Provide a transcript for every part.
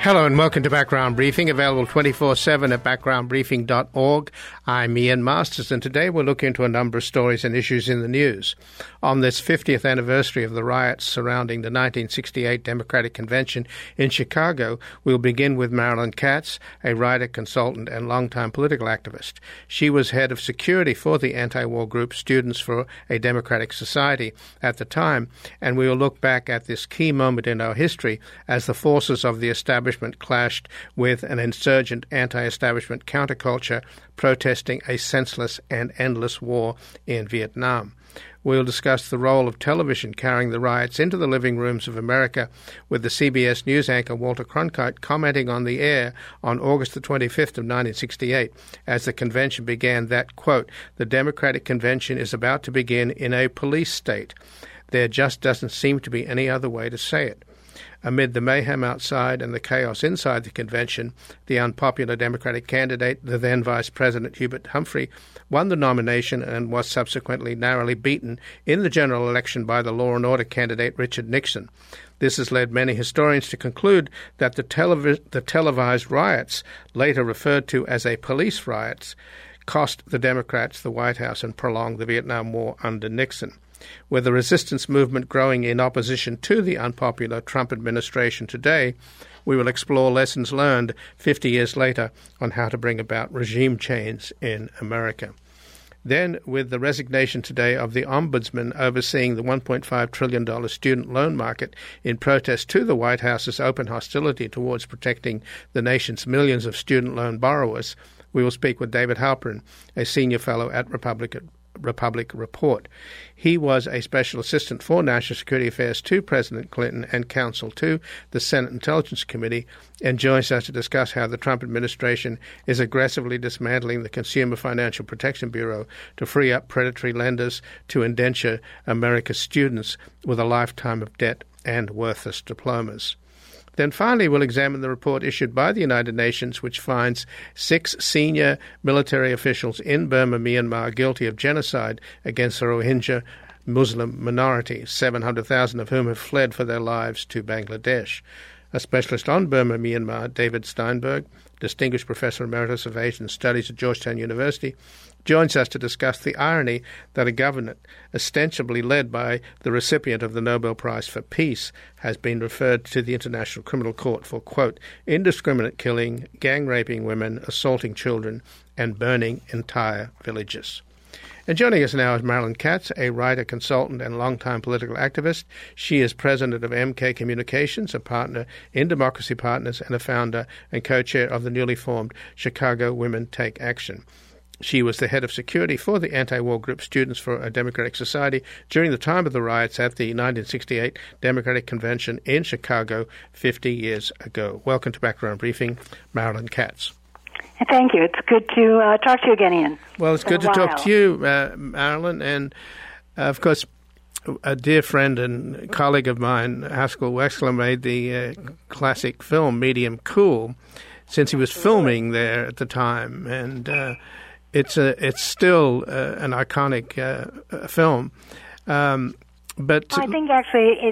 Hello and welcome to Background Briefing, available 24/7 at backgroundbriefing.org. I'm Ian Masters, and today we'll look into a number of stories and issues in the news. On this 50th anniversary of the riots surrounding the 1968 Democratic Convention in Chicago, we'll begin with Marilyn Katz, a writer, consultant, and longtime political activist. She was head of security for the anti-war group Students for a Democratic Society at the time, and we will look back at this key moment in our history as the forces of the establishment clashed with an insurgent anti-establishment counterculture protesting a senseless and endless war in Vietnam. We'll discuss the role of television carrying the riots into the living rooms of America, with the CBS News anchor Walter Cronkite commenting on the air on August the 25th of 1968 as the convention began that, quote, "The Democratic Convention is about to begin in a police state. There just doesn't seem to be any other way to say it." Amid the mayhem outside and the chaos inside the convention, the unpopular Democratic candidate, the then Vice President Hubert Humphrey, won the nomination and was subsequently narrowly beaten in the general election by the law and order candidate Richard Nixon. This has led many historians to conclude that the televised riots, later referred to as a police riots, cost the Democrats the White House and prolonged the Vietnam War under Nixon. With the resistance movement growing in opposition to the unpopular Trump administration today, we will explore lessons learned 50 years later on how to bring about regime change in America. Then, with the resignation today of the ombudsman overseeing the $1.5 trillion student loan market in protest to the White House's open hostility towards protecting the nation's millions of student loan borrowers, we will speak with David Halperin, a senior fellow at Republic Report. He was a special assistant for national security affairs to President Clinton and counsel to the Senate Intelligence Committee, and joins us to discuss how the Trump administration is aggressively dismantling the Consumer Financial Protection Bureau to free up predatory lenders to indenture America's students with a lifetime of debt and worthless diplomas. Then finally, we'll examine the report issued by the United Nations, which finds 6 senior military officials in Burma, Myanmar, guilty of genocide against the Rohingya Muslim minority, 700,000 of whom have fled for their lives to Bangladesh. A specialist on Burma, Myanmar, David Steinberg, Distinguished Professor Emeritus of Asian Studies at Georgetown University, joins us to discuss the irony that a government ostensibly led by the recipient of the Nobel Prize for Peace has been referred to the International Criminal Court for, quote, indiscriminate killing, gang-raping women, assaulting children, and burning entire villages. And joining us now is Marilyn Katz, a writer, consultant, and longtime political activist. She is president of MK Communications, a partner in Democracy Partners, and a founder and co-chair of the newly formed Chicago Women Take Action. She was the head of security for the anti-war group Students for a Democratic Society during the time of the riots at the 1968 Democratic Convention in Chicago 50 years ago. Welcome to Background Briefing, Marilyn Katz. Thank you. It's good to talk to you again, Ian. Well, it's good to talk to you, Marilyn. And, of course, a dear friend and colleague of mine, Haskell Wexler, made the classic film Medium Cool since he was filming there at the time. And it's still an iconic film. But I think actually,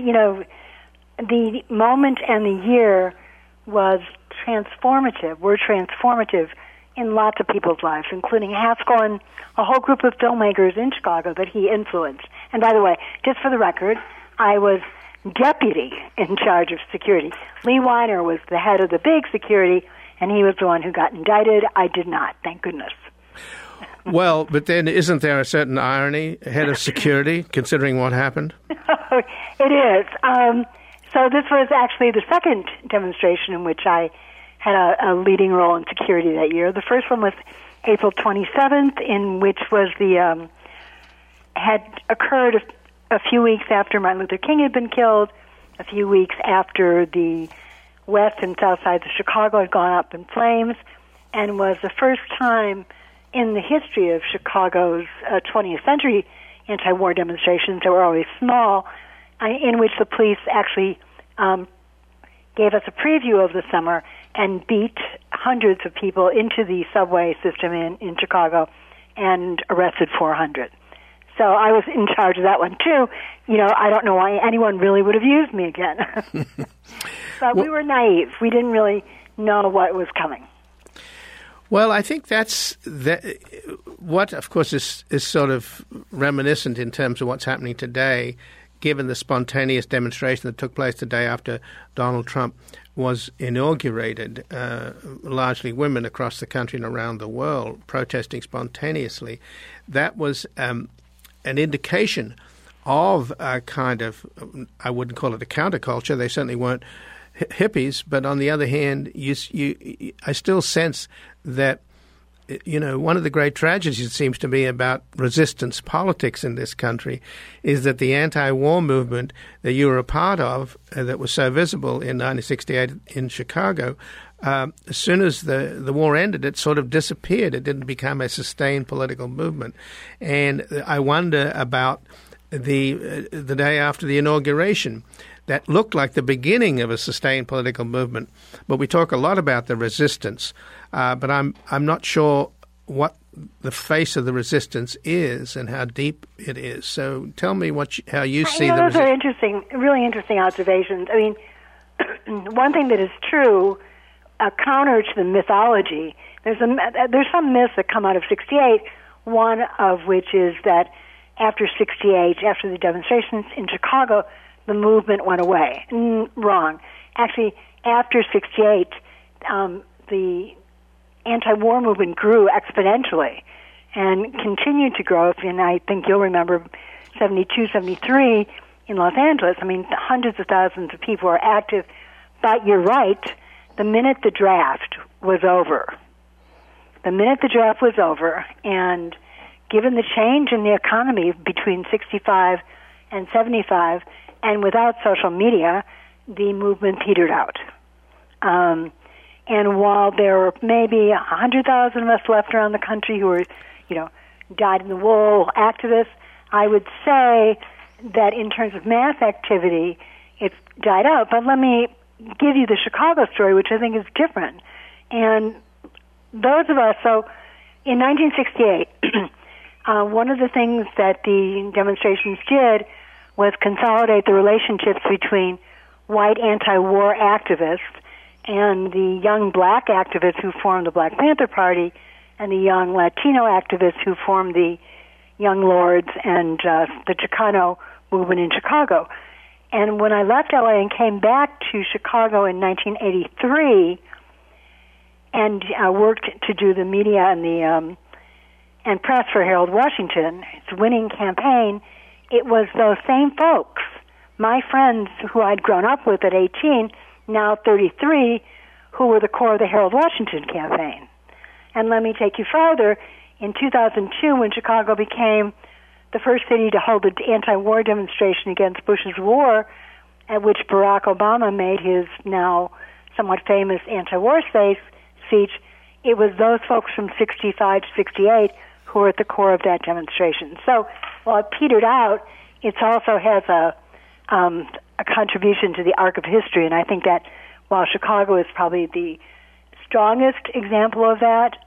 the moment and the year was transformative. Were transformative in lots of people's lives, including Haskell and a whole group of filmmakers in Chicago that he influenced. And by the way, just for the record, I was deputy in charge of security. Lee Weiner was the head of the big security, and he was the one who got indicted. I did not, thank goodness. Well, but then isn't there a certain irony, head of security, considering what happened? It is. So this was actually the second demonstration in which I had a leading role in security that year. The first one was April 27th, in which was had occurred a few weeks after Martin Luther King had been killed, a few weeks after the west and south sides of Chicago had gone up in flames, and was the first time in the history of Chicago's 20th century anti-war demonstrations that were always small, in which the police actually gave us a preview of the summer and beat hundreds of people into the subway system in Chicago and arrested 400. So I was in charge of that one, too. I don't know why anyone really would have used me again. But we were naive. We didn't really know what was coming. Well, I think that's what, of course, is sort of reminiscent in terms of what's happening today, given the spontaneous demonstration that took place the day after Donald Trump was inaugurated, largely women across the country and around the world protesting spontaneously. That was an indication of a kind of, I wouldn't call it a counterculture. They certainly weren't hippies, but on the other hand, I still sense that, one of the great tragedies, it seems to be, about resistance politics in this country is that the anti-war movement that you were a part of, that was so visible in 1968 in Chicago, as soon as the war ended, it sort of disappeared. It didn't become a sustained political movement. And I wonder about the day after the inauguration. That looked like the beginning of a sustained political movement, but we talk a lot about the resistance. But I'm not sure what the face of the resistance is and how deep it is. So tell me how you see the resistance. Those are interesting, really interesting observations. I mean, one thing that is true, counter to the mythology, there's some myths that come out of '68. One of which is that after '68, after the demonstrations in Chicago, the movement went away. Wrong. Actually, after '68, the anti-war movement grew exponentially and continued to grow. And I think you'll remember 72, 73 in Los Angeles. I mean, hundreds of thousands of people are active. But you're right, the minute the draft was over, and given the change in the economy between 65 and 75, and without social media, the movement petered out. And while there were maybe 100,000 of us left around the country who were, dyed-in-the-wool activists, I would say that in terms of mass activity, it's died out. But let me give you the Chicago story, which I think is different. And those of us, so in 1968, one of the things that the demonstrations did was consolidate the relationships between white anti-war activists and the young black activists who formed the Black Panther Party and the young Latino activists who formed the Young Lords and the Chicano movement in Chicago. And when I left LA and came back to Chicago in 1983 and worked to do the media and the and press for Harold Washington, its winning campaign, it was those same folks, my friends who I'd grown up with at 18, now 33, who were the core of the Harold Washington campaign. And let me take you further. In 2002, when Chicago became the first city to hold an anti-war demonstration against Bush's war, at which Barack Obama made his now somewhat famous anti-war speech, it was those folks from 65 to 68 who were at the core of that demonstration. So while it petered out, it also has a contribution to the arc of history, and I think that while Chicago is probably the strongest example of that,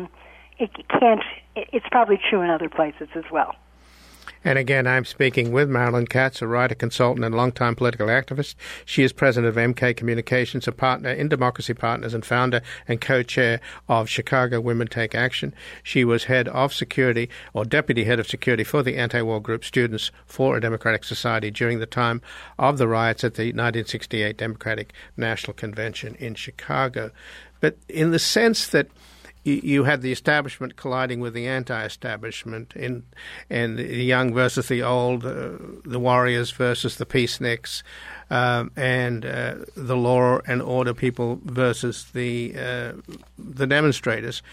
it's probably true in other places as well. And again, I'm speaking with Marilyn Katz, a writer, consultant, and longtime political activist. She is president of MK Communications, a partner in Democracy Partners, and founder and co-chair of Chicago Women Take Action. She was head of security, or deputy head of security, for the anti-war group Students for a Democratic Society during the time of the riots at the 1968 Democratic National Convention in Chicago. But in the sense that you had the establishment colliding with the anti-establishment, and the young versus the old, the warriors versus the peaceniks, and the law and order people versus the demonstrators.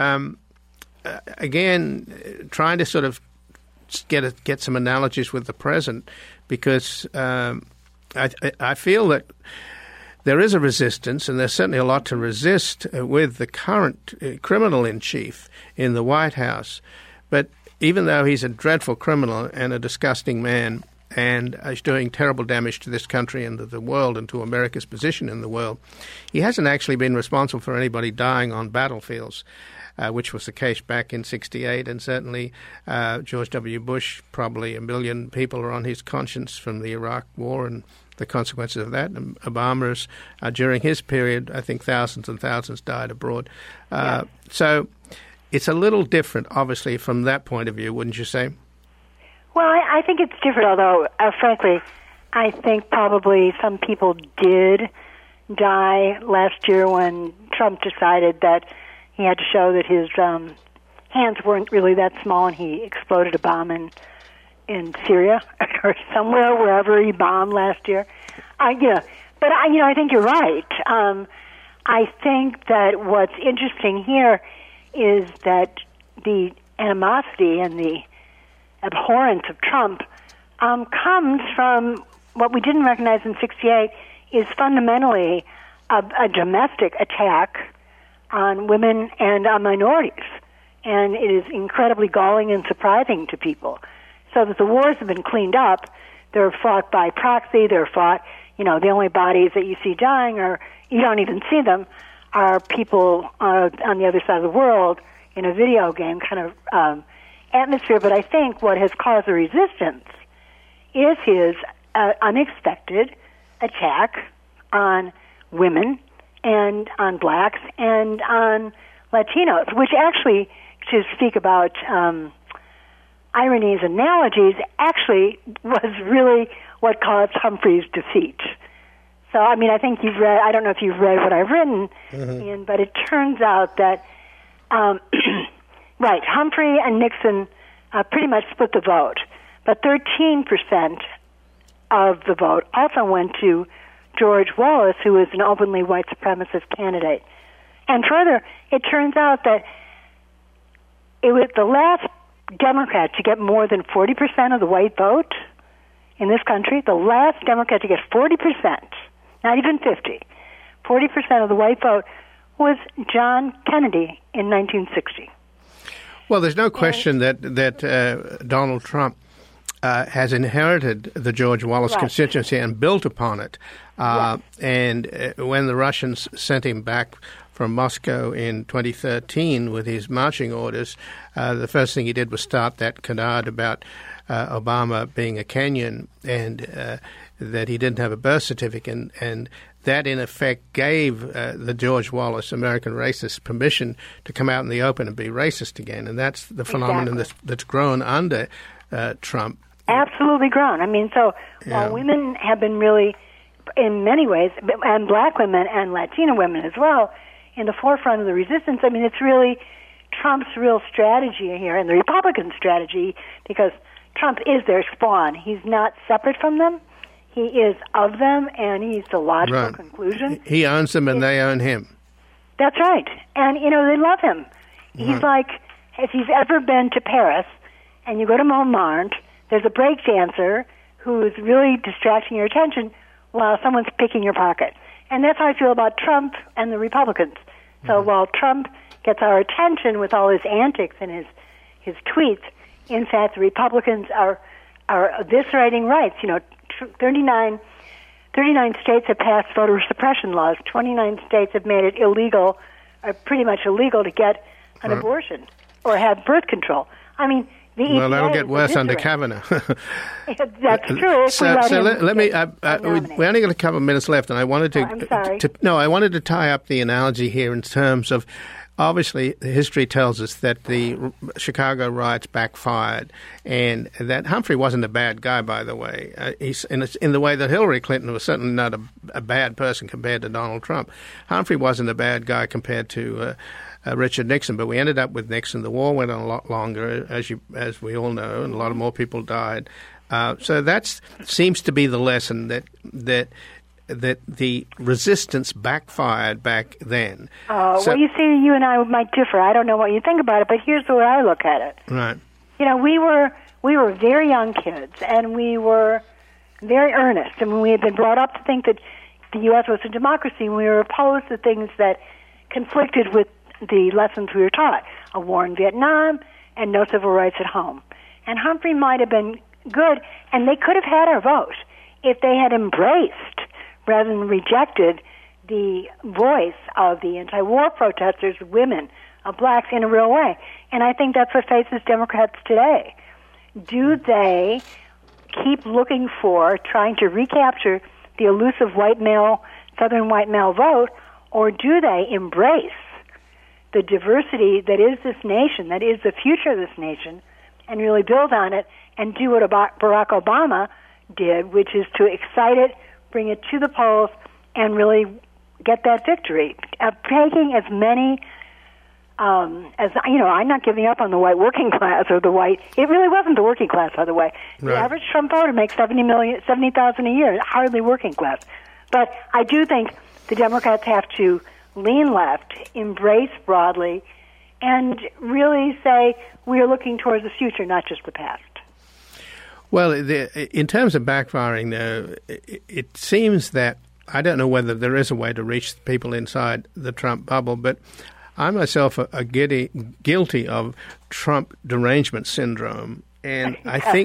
Again, trying to sort of get some analogies with the present, because I feel that there is a resistance, and there's certainly a lot to resist with the current criminal-in-chief in the White House. But even though he's a dreadful criminal and a disgusting man, and is doing terrible damage to this country and to the world and to America's position in the world. He hasn't actually been responsible for anybody dying on battlefields, which was the case back in '68, and certainly George W. Bush, probably 1 million people are on his conscience from the Iraq War and the consequences of that. And Obama's, during his period, I think thousands and thousands died abroad. So it's a little different, obviously, from that point of view, wouldn't you say? Well, I think it's different, although, frankly, I think probably some people did die last year when Trump decided that he had to show that his hands weren't really that small, and he exploded a bomb in Syria or somewhere, wherever he bombed last year. But I think you're right. I think that what's interesting here is that the animosity and the abhorrence of Trump comes from what we didn't recognize in '68 is fundamentally a domestic attack on women and on minorities. And it is incredibly galling and surprising to people. So that the wars have been cleaned up. They're fought by proxy. They're fought, the only bodies that you see dying are, you don't even see them, are people on the other side of the world in a video game kind of atmosphere. But I think what has caused the resistance is his unexpected attack on women and on blacks and on Latinos, which actually, to speak about ironies, analogies, actually was really what caused Humphrey's defeat. So, I think you've read, I don't know if you've read what I've written, Ian, but it turns out that, right, Humphrey and Nixon pretty much split the vote, but 13% of the vote also went to George Wallace, who is an openly white supremacist candidate. And further, it turns out that it was the last Democrat to get more than 40% of the white vote in this country, the last Democrat to get 40%, not even 50, 40% of the white vote was John Kennedy in 1960. Well, there's no question that Donald Trump has inherited the George Wallace constituency and built upon it. And when the Russians sent him back from Moscow in 2013 with his marching orders, the first thing he did was start that canard about Obama being a Kenyan and that he didn't have a birth certificate. And that, in effect, gave the George Wallace American racists permission to come out in the open and be racist again. And that's the phenomenon that's grown under Trump. Absolutely grown. While women have been really, in many ways, and black women and Latina women as well, in the forefront of the resistance, it's really Trump's real strategy here and the Republican strategy, because Trump is their spawn. He's not separate from them. He is of them, and he's the logical conclusion. He owns them, and they own him. That's right. And, they love him. He's like, if you've ever been to Paris, and you go to Montmartre, there's a break dancer who's really distracting your attention while someone's picking your pocket. And that's how I feel about Trump and the Republicans. So while Trump gets our attention with all his antics and his tweets, in fact, the Republicans are eviscerating rights. 39 states have passed voter suppression laws. 29 states have made it illegal, or pretty much illegal, to get an abortion or have birth control. That'll get worse under Kavanaugh. That's true. Let me. We only got a couple of minutes left, and I wanted to. I'm sorry. I wanted to tie up the analogy here in terms of. Obviously, history tells us that the Chicago riots backfired, and that Humphrey wasn't a bad guy, by the way. He's in the way that Hillary Clinton was certainly not a bad person compared to Donald Trump. Humphrey wasn't a bad guy compared to Richard Nixon, but we ended up with Nixon. The war went on a lot longer, as we all know, and a lot more people died. So that seems to be the lesson that the resistance backfired back then. You see, you and I might differ. I don't know what you think about it, but here's the way I look at it. Right. We were very young kids, and we were very earnest. We had been brought up to think that the U.S. was a democracy, and we were opposed to things that conflicted with the lessons we were taught, a war in Vietnam and no civil rights at home. And Humphrey might have been good, and they could have had our vote if they had embraced rather than rejected the voice of the anti-war protesters, women, blacks, in a real way. And I think that's what faces Democrats today. Do they keep looking for, trying to recapture the elusive white male, Southern white male vote, or do they embrace the diversity that is this nation, that is the future of this nation, and really build on it and do what Barack Obama did, which is to excite it, bring it to the polls, and really get that victory. Taking as many, I'm not giving up on the white working class or the white. It really wasn't the working class, by the way. Right. The average Trump voter makes $70,000 a year, hardly working class. But I do think the Democrats have to lean left, embrace broadly, and really say we are looking towards the future, not just the past. Well, in terms of backfiring, though, it seems that I don't know whether there is a way to reach people inside the Trump bubble, but I myself are guilty of Trump derangement syndrome. And I think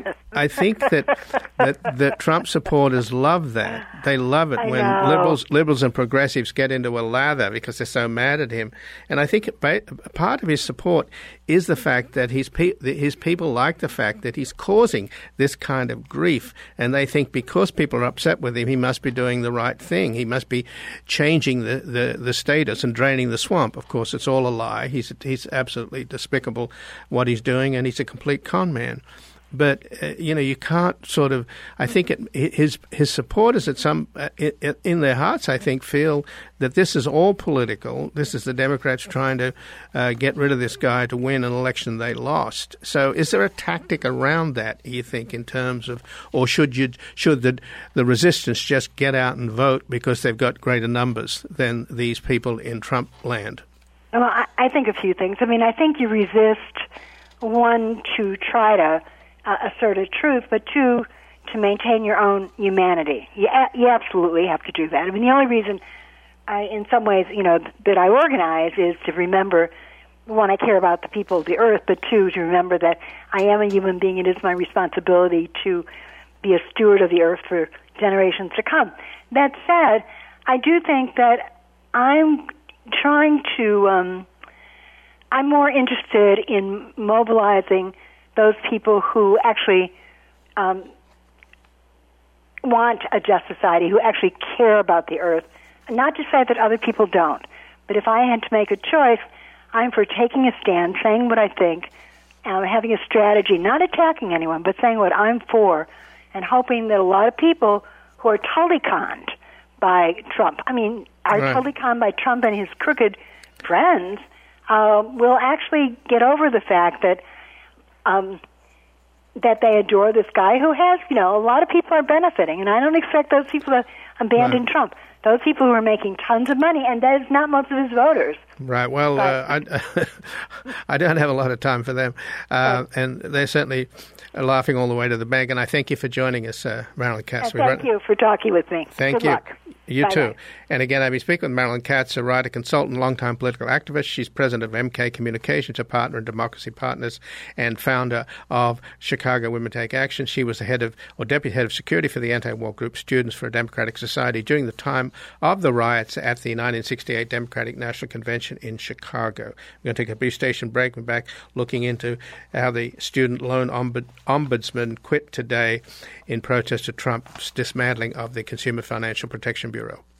that Trump supporters love that. They love it when liberals and progressives get into a lather because they're so mad at him. And I think part of his support is the fact that his people like the fact that he's causing this kind of grief, and they think because people are upset with him, he must be doing the right thing. He must be changing the status and draining the swamp. Of course, it's all a lie. He's absolutely despicable what he's doing, and he's a complete con man. But you can't sort of. I think his supporters in their hearts, I think, feel that this is all political. This is the Democrats trying to get rid of this guy to win an election they lost. So, is there a tactic around that? You think, in terms of, or should the resistance just get out and vote because they've got greater numbers than these people in Trump land? Well, I think a few things. I mean, I think you resist, one, to try to assert a truth, but two, to maintain your own humanity. You absolutely have to do that. I mean, the only reason, in some ways, that I organize is to remember, one, I care about the people of the earth, but two, to remember that I am a human being. It is my responsibility to be a steward of the earth for generations to come. That said, I do think that I'm trying to, I'm more interested in mobilizing those people who actually want a just society, who actually care about the earth. Not to say that other people don't, but if I had to make a choice, I'm for taking a stand, saying what I think, having a strategy, not attacking anyone, but saying what I'm for, and hoping that a lot of people who are totally conned by Trump, are totally conned by Trump and his crooked friends, will actually get over the fact that that they adore this guy who has, a lot of people are benefiting, and I don't expect those people to abandon Trump. Those people who are making tons of money, and that is not most of his voters. Right. Well, I don't have a lot of time for them, and they're certainly laughing all the way to the bank. And I thank you for joining us, Marilyn Katz. Thank you for talking with me. Thank you. Good luck. You Bye-bye. too. And again, I'll be speaking with Marilyn Katz, a writer, consultant, longtime political activist. She's president of MK Communications, a partner in Democracy Partners, and founder of Chicago Women Take Action. She was the deputy head of security for the anti-war group Students for a Democratic Society during the time of the riots at the 1968 Democratic National Convention in Chicago. We're going to take a brief station break. We're back looking into how the student loan ombudsman quit today in protest to Trump's dismantling of the Consumer Financial Protection Bureau.